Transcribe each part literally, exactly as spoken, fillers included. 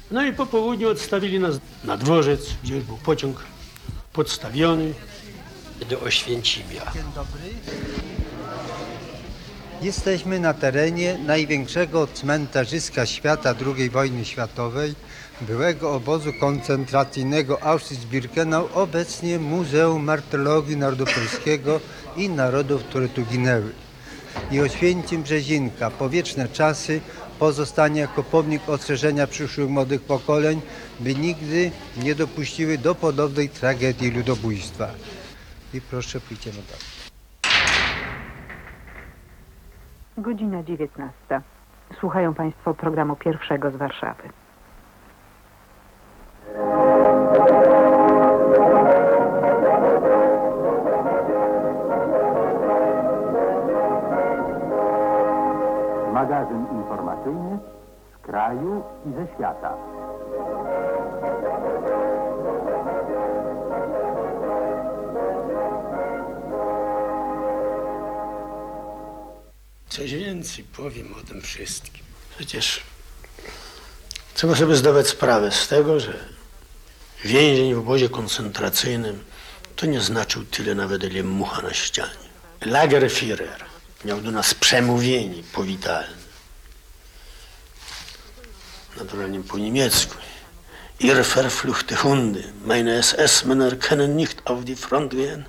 No i po południu odstawili nas na dworzec, gdzie już był pociąg podstawiony do Oświęcimia. Dzień dobry. Jesteśmy na terenie największego cmentarzyska świata drugiej wojny światowej, byłego obozu koncentracyjnego Auschwitz-Birkenau, obecnie Muzeum Martyrologii Narodopolskiego i Narodów, które tu ginęły. I Oświęcim Brzezinka, po wieczne czasy, pozostanie jako pomnik ostrzeżenia przyszłych młodych pokoleń, by nigdy nie dopuściły do podobnej tragedii ludobójstwa. I proszę, pójdziemy dalej. Godzina dziewiętnasta. Słuchają Państwo programu pierwszego z Warszawy. Magazyn informacyjny z kraju i ze świata. Coś więcej powiem o tym wszystkim. Przecież trzeba sobie zdawać sprawę z tego, że więzień w obozie koncentracyjnym to nie znaczył tyle nawet, ile mucha na ścianie. Lagerführer miał do nas przemówienie powitalne. Naturalnie po niemiecku. Ihr verfluchte Hunde, meine S S-Männer können nicht auf die Front gehen,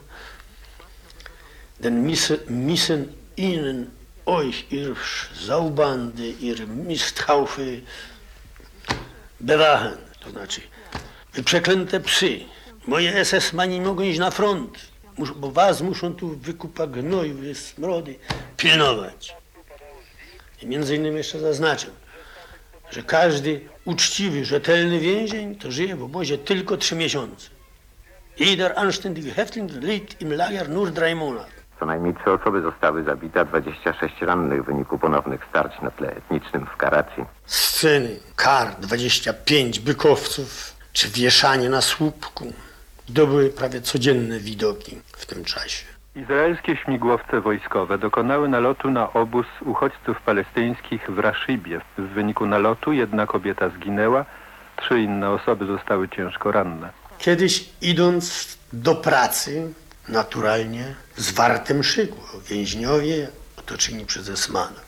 denn müssen ihnen euch, ihr Saubande, ihr Misthaufe bewachen. To znaczy, wy przeklęte psy, moje S S-mani mogą iść na front, bo was muszą tu wykupa gnoju, smrody pilnować. I między innymi jeszcze zaznaczę, że każdy uczciwy, rzetelny więzień to żyje w obozie tylko trzy miesiące. Jeder anständige Häftling liegt im Lager nur drei Monate. Co najmniej trzy osoby zostały zabite, a dwadzieścia sześć rannych w wyniku ponownych starć na tle etnicznym w Karachi. Sceny kar, dwadzieścia pięć bykowców, czy wieszanie na słupku. To były prawie codzienne widoki w tym czasie. Izraelskie śmigłowce wojskowe dokonały nalotu na obóz uchodźców palestyńskich w Raszibie. W wyniku nalotu jedna kobieta zginęła, trzy inne osoby zostały ciężko ranne. Kiedyś idąc do pracy, naturalnie zwarte mszy, więźniowie otoczeni przez esmanów.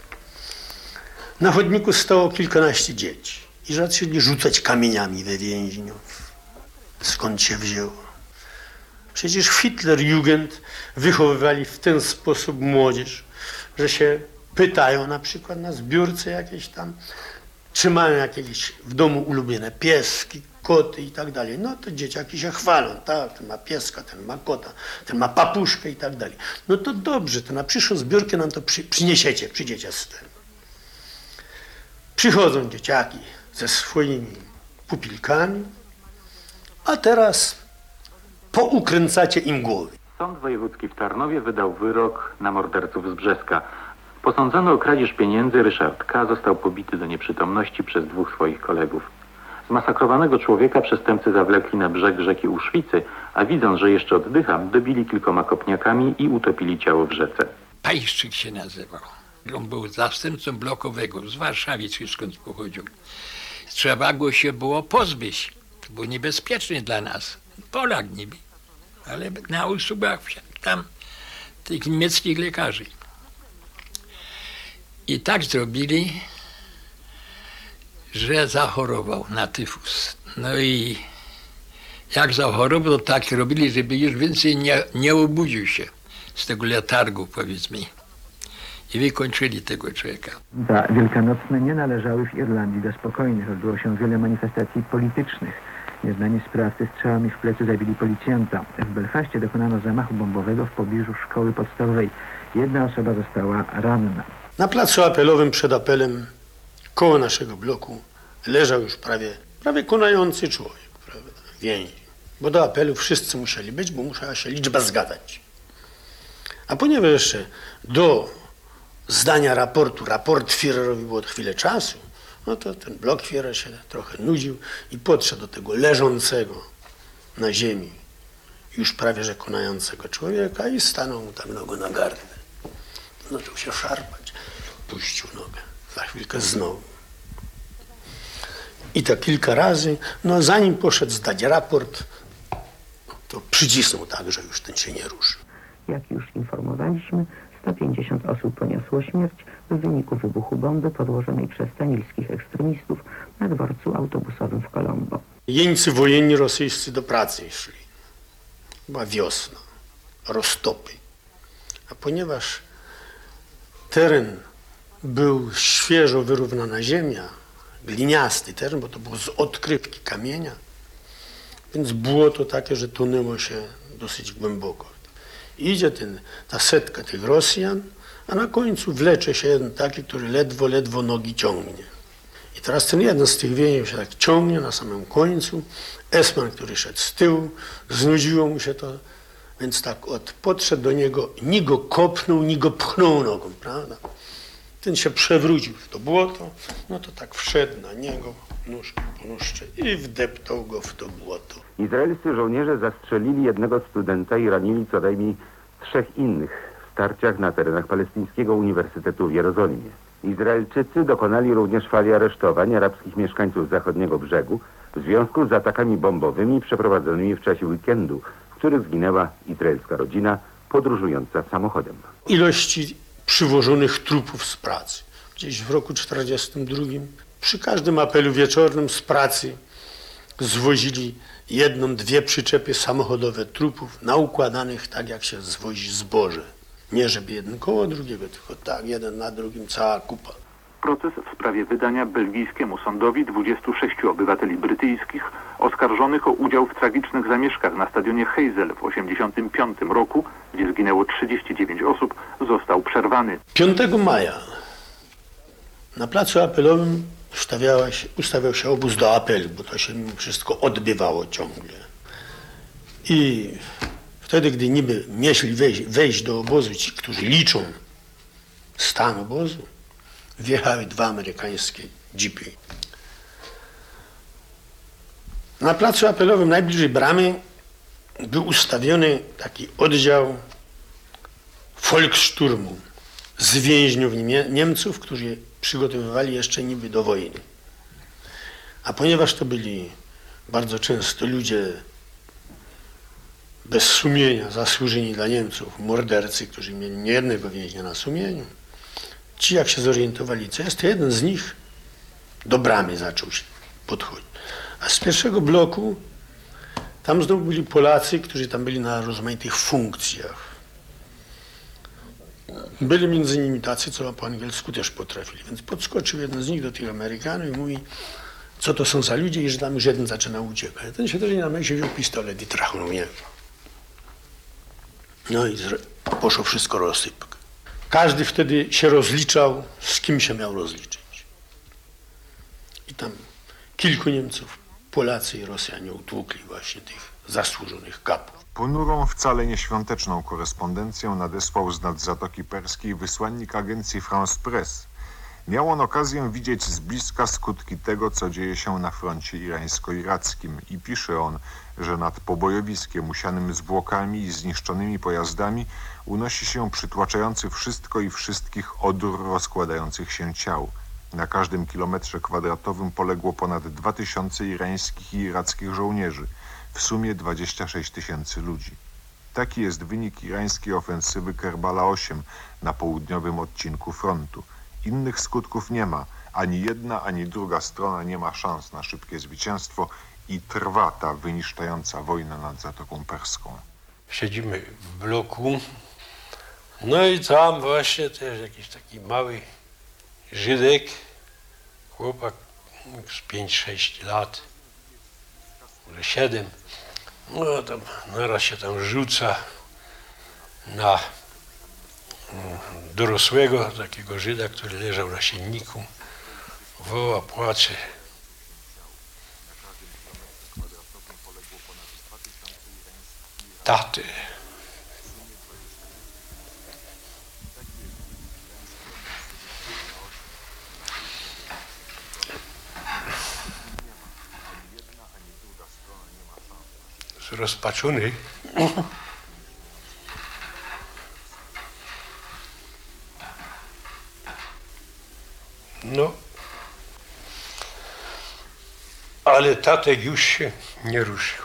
Na chodniku stało kilkanaście dzieci i zaczęli rzucać kamieniami we więźniów. Skąd się wzięło? Przecież Hitlerjugend wychowywali w ten sposób młodzież, że się pytają na przykład na zbiórce jakieś tam, czy mają jakieś w domu ulubione pieski, koty i tak dalej. No to dzieciaki się chwalą, tak, ten ma pieska, ten ma kota, ten ma papuszkę i tak dalej. No to dobrze, to na przyszłą zbiórkę nam to przy, przyniesiecie, przyjdziecie z tym. Przychodzą dzieciaki ze swoimi pupilkami, a teraz poukręcacie im głowy. Sąd wojewódzki w Tarnowie wydał wyrok na morderców z Brzeska. Posądzony o kradzież pieniędzy Ryszard K. został pobity do nieprzytomności przez dwóch swoich kolegów. Zmasakrowanego człowieka przestępcy zawlekli na brzeg rzeki Uszwicy, a widząc, że jeszcze oddycha, dobili kilkoma kopniakami i utopili ciało w rzece. Pajszczyk się nazywał. On był zastępcą blokowego, z Warszawy czy skąd pochodził. Trzeba go się było pozbyć. To było niebezpieczne dla nas. Polak niby, ale na usługach tam tych niemieckich lekarzy. I tak zrobili, że zachorował na tyfus. No i jak zachorował, to tak robili, żeby już więcej nie, nie obudził się z tego letargu, powiedzmy. I wykończyli tego człowieka. Za wielkanocne nie należały w Irlandii do spokojnych. Odbyło się wiele manifestacji politycznych. Nieznani sprawcy strzałami w plecy zabili policjanta. W Belfaście dokonano zamachu bombowego w pobliżu szkoły podstawowej. Jedna osoba została ranna. Na placu apelowym przed apelem koło naszego bloku leżał już prawie, prawie konający człowiek, prawda, więzień. Bo do apelu wszyscy musieli być, bo musiała się liczba zgadzać. A ponieważ jeszcze do zdania raportu, raport Führerowi było chwilę czasu, no to ten Blockführer się trochę nudził i podszedł do tego leżącego na ziemi, już prawie że konającego człowieka i stanął mu tak nogą na gardle. Zaczął się szarpać, puścił nogę, za chwilkę znowu. I to kilka razy, no zanim poszedł zdać raport, to przycisnął tak, że już ten się nie ruszy. Jak już informowaliśmy, sto pięćdziesiąt osób poniosło śmierć w wyniku wybuchu bomby podłożonej przez tamilskich ekstremistów na dworcu autobusowym w Colombo. Jeńcy wojenni rosyjscy do pracy szli. Była wiosna, roztopy. A ponieważ teren był świeżo wyrównana ziemia, gliniasty teren, bo to było z odkrywki kamienia, więc było to takie, że tonęło się dosyć głęboko. Idzie ten, ta setka tych Rosjan, a na końcu wlecze się jeden taki, który ledwo, ledwo nogi ciągnie. I teraz ten jeden z tych więźniów się tak ciągnie na samym końcu. Esman, który szedł z tyłu, znudziło mu się to, więc tak od, podszedł do niego, ni go kopnął, ni go pchnął nogą, prawda? Ten się przewrócił w to błoto, no to tak wszedł na niego, nóżkę po nóżce i wdeptał go w to błoto. Izraelscy żołnierze zastrzelili jednego studenta i ranili co najmniej trzech innych w starciach na terenach Palestyńskiego Uniwersytetu w Jerozolimie. Izraelczycy dokonali również fali aresztowań arabskich mieszkańców zachodniego brzegu w związku z atakami bombowymi przeprowadzonymi w czasie weekendu, w których zginęła izraelska rodzina podróżująca samochodem. Ilości przywożonych trupów z pracy. Gdzieś w roku czterdziestym drugim przy każdym apelu wieczornym z pracy zwozili jedną, dwie przyczepy samochodowe trupów naukładanych tak, jak się zwozi zboże. Nie żeby jeden koło drugiego, tylko tak, jeden na drugim, cała kupa. Proces w sprawie wydania belgijskiemu sądowi dwudziestu sześciu obywateli brytyjskich oskarżonych o udział w tragicznych zamieszkach na stadionie Heysel w osiemdziesiątym piątym roku, gdzie zginęło trzydzieści dziewięć osób, został przerwany. piątego maja na placu apelowym ustawiała się, ustawiał się obóz do apelu, bo to się mimo wszystko odbywało ciągle. I wtedy, gdy niby mieli wejść, wejść do obozu ci, którzy liczą stan obozu, wjechały dwa amerykańskie jeepy. Na placu apelowym najbliżej bramy był ustawiony taki oddział Volkssturmu z więźniów Niemie Niemców, którzy przygotowywali jeszcze niby do wojny. A ponieważ to byli bardzo często ludzie bez sumienia, zasłużeni dla Niemców, mordercy, którzy mieli niejednego więźnia na sumieniu, ci jak się zorientowali, co jest, to jeden z nich do bramy zaczął się podchodzić. A z pierwszego bloku tam znowu byli Polacy, którzy tam byli na rozmaitych funkcjach. Byli między nimi tacy, co po angielsku też potrafili, więc podskoczył jeden z nich do tych Amerykanów i mówi, co to są za ludzie i że tam już jeden zaczyna uciekać. Ten się też nie na się wziął pistolet i trachnął w niego. No i poszło wszystko rozsypkę. Każdy wtedy się rozliczał, z kim się miał rozliczyć. I tam kilku Niemców, Polacy i Rosjanie utłukli właśnie tych zasłużonych kapów. Ponurą, wcale nieświąteczną korespondencję nadesłał z nad Zatoki Perskiej wysłannik agencji France Press. Miał on okazję widzieć z bliska skutki tego, co dzieje się na froncie irańsko-irackim i pisze on, że nad pobojowiskiem usianym zwłokami i zniszczonymi pojazdami unosi się przytłaczający wszystko i wszystkich odór rozkładających się ciał. Na każdym kilometrze kwadratowym poległo ponad dwa tysiące irańskich i irackich żołnierzy, w sumie dwadzieścia sześć tysięcy ludzi. Taki jest wynik irańskiej ofensywy Kerbala osiem na południowym odcinku frontu. Innych skutków nie ma. Ani jedna, ani druga strona nie ma szans na szybkie zwycięstwo i trwa ta wyniszczająca wojna nad Zatoką Perską. Siedzimy w bloku, no i tam właśnie też jakiś taki mały Żydek, chłopak z pięć sześć lat, może siedem, no tam naraz się tam rzuca na dorosłego takiego Żyda, który leżał na silniku, woła, płacze. Taty. Zrozpaczony. No. ale Tatek już się nie ruszył.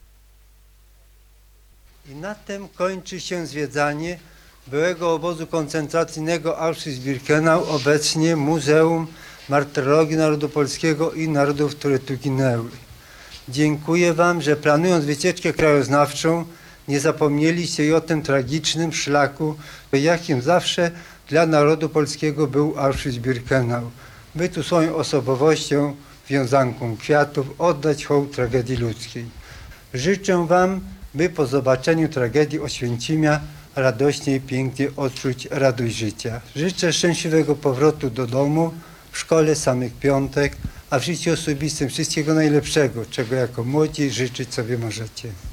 I na tym kończy się zwiedzanie byłego obozu koncentracyjnego Auschwitz-Birkenau, obecnie Muzeum Martyrologii Narodu Polskiego i Narodów, które tu ginęły. Dziękuję Wam, że planując wycieczkę krajoznawczą nie zapomnieliście i o tym tragicznym szlaku, jakim zawsze dla narodu polskiego był Auschwitz-Birkenau, by tu swoją osobowością, wiązanką kwiatów oddać hołd tragedii ludzkiej. Życzę Wam, by po zobaczeniu tragedii Oświęcimia radośnie i pięknie odczuć radość życia. Życzę szczęśliwego powrotu do domu, w szkole samych piątek, a w życiu osobistym wszystkiego najlepszego, czego jako młodzi życzyć sobie możecie.